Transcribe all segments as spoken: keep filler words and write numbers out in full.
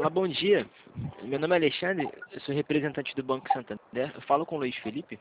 Olá, bom dia. Meu nome é Alexandre, eu sou representante do Banco Santander. Eu falo com o Luiz Felipe.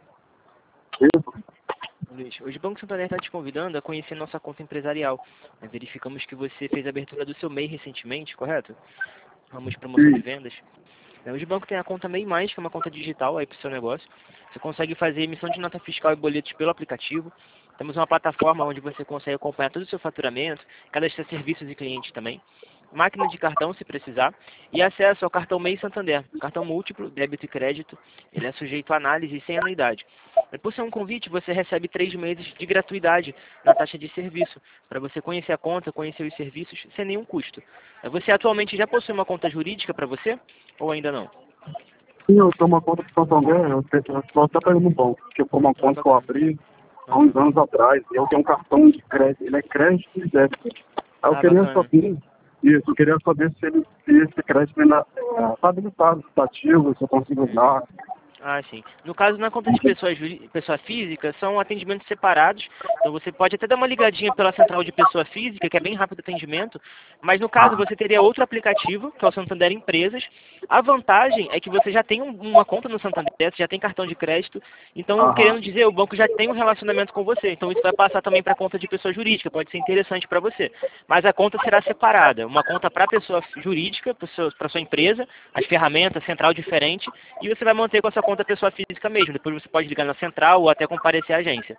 Luiz, hoje o Banco Santander está te convidando a conhecer nossa conta empresarial. Nós verificamos que você fez a abertura do seu M E I recentemente, correto? Ramos de promoção de vendas. Hoje o banco tem a conta M E I Mais, que é uma conta digital aí para o seu negócio. Você consegue fazer emissão de nota fiscal e boletos pelo aplicativo. Temos uma plataforma onde você consegue acompanhar todo o seu faturamento, cadastrar serviços e clientes também. Máquina de cartão, se precisar, e acesso ao cartão M E I Santander, cartão múltiplo, débito e crédito. Ele é sujeito a análise e sem anuidade. Por ser um convite, você recebe três meses de gratuidade na taxa de serviço, para você conhecer a conta, conhecer os serviços, sem nenhum custo. Você atualmente já possui uma conta jurídica para você, ou ainda não? Sim, eu tenho uma conta de Santander, eu estou até pegando no banco, porque foi uma conta que eu abri há uns anos atrás, e eu tenho um cartão de crédito, ele é crédito e débito. Aí eu Ah, queria bacana. saber, isso, eu queria saber se, ele, se esse crédito ainda está habilitado, se está ativo, se eu consigo usar. Ah, sim. No caso, na conta de pessoa, juri- pessoa física, são atendimentos separados. Então, você pode até dar uma ligadinha pela central de pessoa física, que é bem rápido o atendimento. Mas, no caso, você teria outro aplicativo, que é o Santander Empresas. A vantagem é que você já tem um- uma conta no Santander, você já tem cartão de crédito. Então, Aham, querendo dizer, o banco já tem um relacionamento com você. Então, isso vai passar também para a conta de pessoa jurídica. Pode ser interessante para você. Mas a conta será separada. Uma conta para a pessoa jurídica, para sua empresa, as ferramentas, central diferente. E você vai manter com a sua conta pessoa física mesmo. Depois você pode ligar na central ou até comparecer à agência.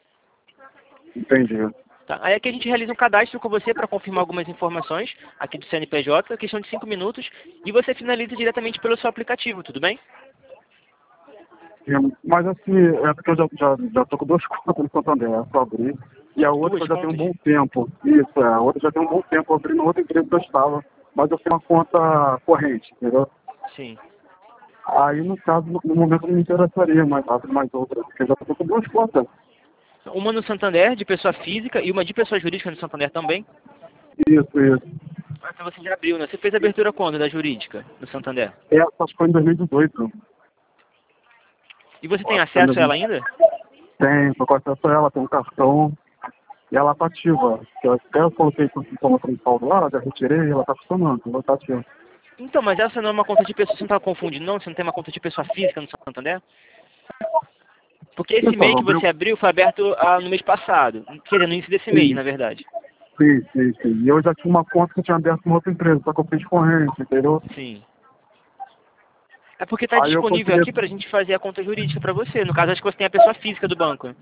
entendi. Tá? Aí aqui a gente realiza um cadastro com você para confirmar algumas informações aqui do C N P J, questão de cinco minutos, e você finaliza diretamente pelo seu aplicativo, tudo bem? E, mas assim, é porque eu já, já, já tô com duas contas no Santander, é só abrir. E a outra Duas eu já tem um contas? bom tempo. Isso, é, a outra já tem um bom tempo, eu abri na outra empresa que eu estava, mas eu tenho uma conta corrente, entendeu? Sim. Aí, no caso, no, no momento não me interessaria mais abrir mais outra, porque eu já tô com duas contas. Uma no Santander, de pessoa física, e uma de pessoa jurídica no Santander também. Isso, isso. Ah, então você já abriu, né? Você fez a abertura quando da jurídica no Santander? Essa foi em dois mil e dezoito. E você tem Acho que foi em acesso a ela dois mil. ainda? Tem, tô com acesso a ela, tem um cartão. E ela tá ativa. Eu até eu coloquei com informação de saldo lá, já retirei, ela tá funcionando, ela tá ativa. Então, mas essa não é uma conta de pessoa, você não está confundindo não? Você não tem uma conta de pessoa física no Santander? Porque esse Então, M E I eu que abri. você abriu foi aberto ah, no mês passado. Quer dizer, no início desse mês, Sim, na verdade. sim, sim, sim. E eu já tinha uma conta que eu tinha aberto com outra empresa, só que eu fiz corrente, entendeu? Sim. É porque está Aí eu disponível consegui. aqui para a gente fazer a conta jurídica para você. No caso, acho que você tem a pessoa física do banco.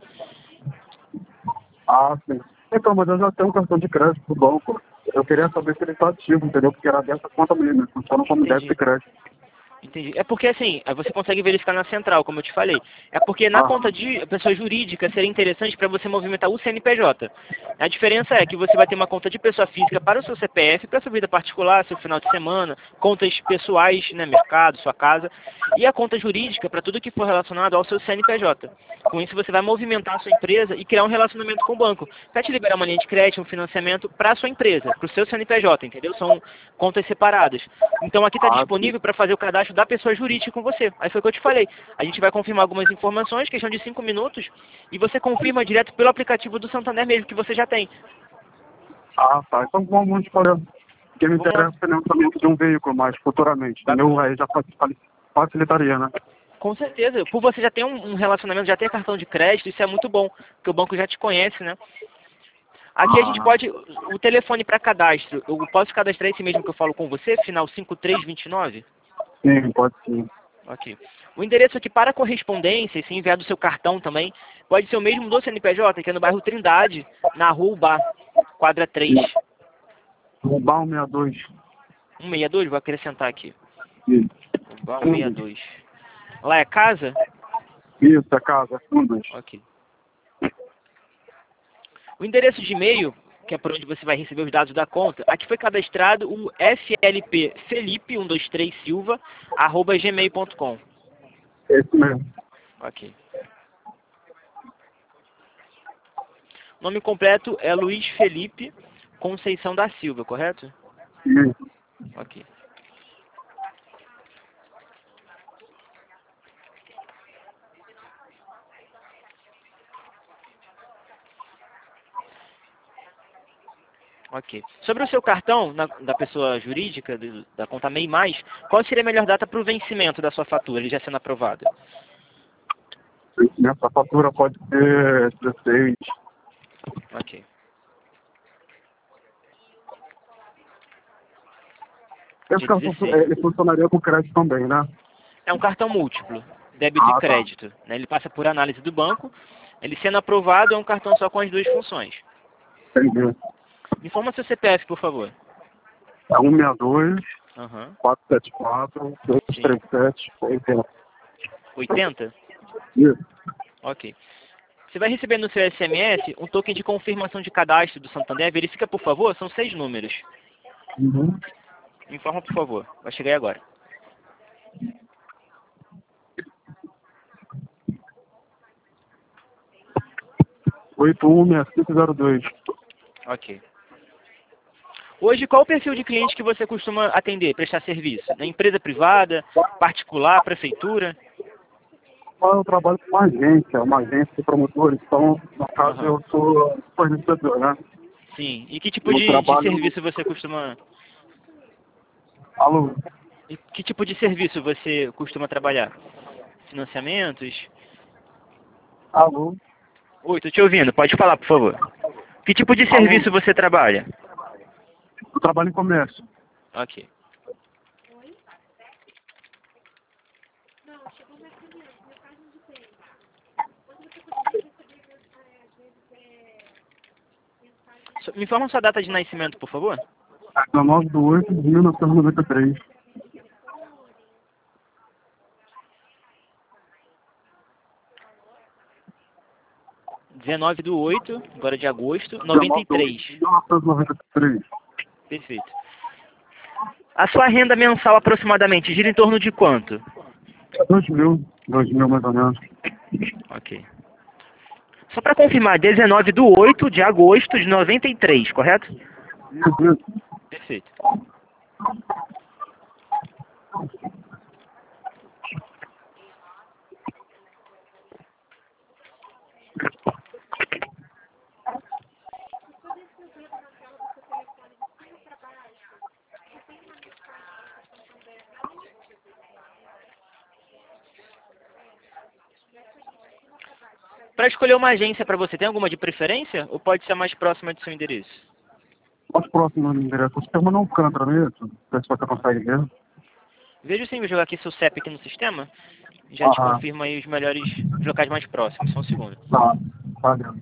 Ah, sim. Então, mas eu já tenho um cartão de crédito do banco. Eu queria saber se ele tá ativo, entendeu? Porque era dessa conta mesmo, funciona como débito e Entendi. crédito. Entendi. É porque assim, aí você consegue verificar na central, como eu te falei. É porque na conta Aham. de pessoa jurídica seria interessante para você movimentar o C N P J. A diferença é que você vai ter uma conta de pessoa física para o seu C P F, para sua vida particular, seu final de semana, contas pessoais, né, mercado, sua casa, e a conta jurídica para tudo que for relacionado ao seu C N P J. Com isso você vai movimentar a sua empresa e criar um relacionamento com o banco. Para te liberar uma linha de crédito, um financiamento para a sua empresa, para o seu C N P J, entendeu? São contas separadas. Então aqui está Ah, sim. disponível para fazer o cadastro da pessoa jurídica com você. Aí foi o que eu te falei. A gente vai confirmar algumas informações, questão de cinco minutos, e você confirma direto pelo aplicativo do Santander mesmo, que você já tem. Ah, tá. Então vamos escolher. Porque me Vamos lá. interessa o financiamento de um veículo mais futuramente, entendeu? Bacana. Aí já facil- facilitaria, né? Com certeza. Por você já ter um, um relacionamento, já ter cartão de crédito, isso é muito bom, porque o banco já te conhece, né? Aqui a gente Ah, pode, o telefone para cadastro, eu posso cadastrar esse mesmo que eu falo com você, final cinco três dois nove? sim, pode sim. Ok. O endereço aqui para correspondência, e se enviar do seu cartão também, pode ser o mesmo do C N P J, que é no bairro Trindade, na rua Ubá, quadra três. Isso. Roubar um sessenta e dois. cento e sessenta e dois, vou acrescentar aqui. Isso. Ubá cento e sessenta e Fundos. dois. Lá é casa? Isso, é casa, fundos. Ok. O endereço de e-mail, que é por onde você vai receber os dados da conta, aqui foi cadastrado o f l p felipe um dois três silva arroba gmail ponto com. É isso mesmo. Ok. O nome completo é Luiz Felipe Conceição da Silva, correto? Isso. Ok. Ok. Sobre o seu cartão, na, da pessoa jurídica, do, da conta MEI Mais, qual seria a melhor data para o vencimento da sua fatura, ele já sendo aprovado? Nessa fatura pode ser dezesseis. Ok. Esse Dia cartão dezesseis. ele funcionaria com crédito também, né? É um cartão múltiplo, débito Ah, e tá. crédito. Né? Ele passa por análise do banco, ele sendo aprovado é um cartão só com as duas funções. Entendi. Me informa seu C P F, por favor. É um seis dois, Aham. quatro sete quatro, dois Sim. três sete, oitenta. oitenta? Isso. Ok. Você vai receber no seu S M S um token de confirmação de cadastro do Santander. Verifica, por favor, são seis números. Uhum. Me informa, por favor. Vai chegar aí agora. oito um seis cinco zero dois. Ok. Hoje, qual o perfil de cliente que você costuma atender, prestar serviço? Na empresa privada, particular, prefeitura? Eu trabalho com uma agência, uma agência de promotores, então, no caso, Aham. eu sou fornecedor, né? Sim. E que tipo Eu de, de trabalho... serviço você costuma... Alô? E que tipo de serviço você costuma trabalhar? Financiamentos? Alô? Oi, tô te ouvindo. Pode falar, por favor. Que tipo de Alô? serviço você trabalha? Eu trabalho em comércio. Ok. So- Me informa sua data de nascimento, por favor. dezenove de oito de mil novecentos e noventa e três. dezenove do oito, agora de agosto, noventa dezenove e de oito três. de mil novecentos e noventa e três. Perfeito. A sua renda mensal aproximadamente gira em torno de quanto? dois mil. dois mil mais ou menos. Ok. Só para confirmar, dezenove do oito de agosto de noventa e três, correto? Isso, isso. Perfeito. Para escolher uma agência para você, tem alguma de preferência? Ou pode ser a mais próxima do seu endereço? Mais próximo do endereço. O sistema não canta, não é isso? Não sei se você consegue ver. Veja sim, vou jogar aqui seu C E P aqui no sistema. Já te Aham. confirma aí os melhores, os locais mais próximos. Só um segundo. Tá. Tá dentro.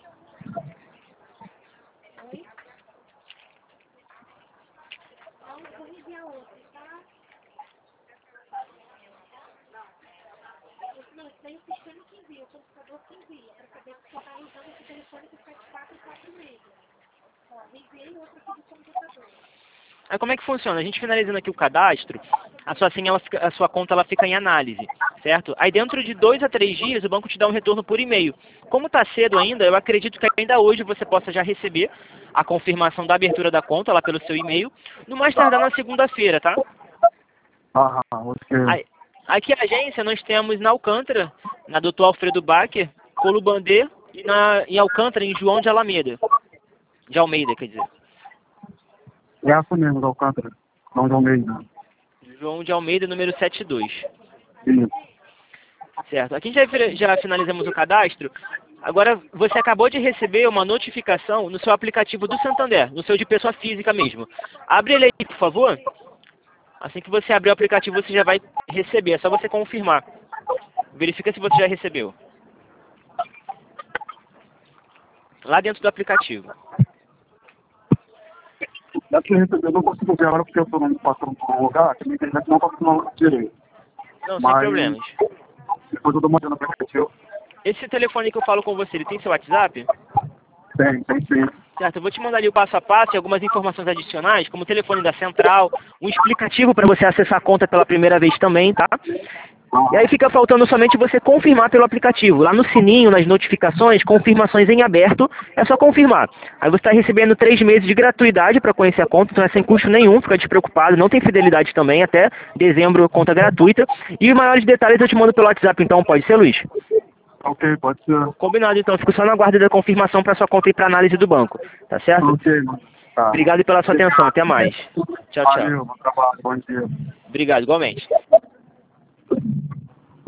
Aí como é que funciona? A gente finalizando aqui o cadastro, a sua senha, ela fica- a sua conta ela fica em análise, certo? Aí dentro de dois a três dias o banco te dá um retorno por e-mail. Como está cedo ainda, eu acredito que ainda hoje você possa já receber a confirmação da abertura da conta lá pelo seu e-mail, no mais tardar na segunda-feira, tá? Aham, ok. Aí, aqui a agência nós temos na Alcântara, na doutor Alfredo Bacher, Colubandê e na, em Alcântara, em João de Alameda. De Almeida, quer dizer. É essa mesmo, da Alcântara. Não de Almeida. João de Almeida, número setenta e dois. Isso. Certo. Aqui já, fi- já finalizamos o cadastro. Agora, você acabou de receber uma notificação no seu aplicativo do Santander, no seu de pessoa física mesmo. Abre ele aí, por favor. Assim que você abrir o aplicativo, você já vai receber. É só você confirmar. Verifica se você já recebeu. Lá dentro do aplicativo. Deve ter recebido, eu não consigo ver agora porque eu estou passando por um lugar que minha internet não está funcionando direito. Não, sem Mas problemas. depois eu dou uma olhada no aplicativo. Esse telefone que eu falo com você, ele tem seu WhatsApp? Tem, tem sim. Certo, eu vou te mandar ali o passo a passo e algumas informações adicionais, como o telefone da central, um explicativo para você acessar a conta pela primeira vez também, tá? E aí fica faltando somente você confirmar pelo aplicativo. Lá no sininho, nas notificações, confirmações em aberto, é só confirmar. Aí você está recebendo três meses de gratuidade para conhecer a conta, então é sem custo nenhum, fica despreocupado, não tem fidelidade também, até dezembro conta gratuita. E os maiores detalhes eu te mando pelo WhatsApp, então pode ser, Luiz? Ok, pode ser. Combinado, então. Fico só na guarda da confirmação para sua conta ir para análise do banco. Tá certo? Ok, mano. Tá. Obrigado pela sua atenção. Até mais. Tchau, tchau. Valeu, bom trabalho, bom dia. Obrigado, igualmente.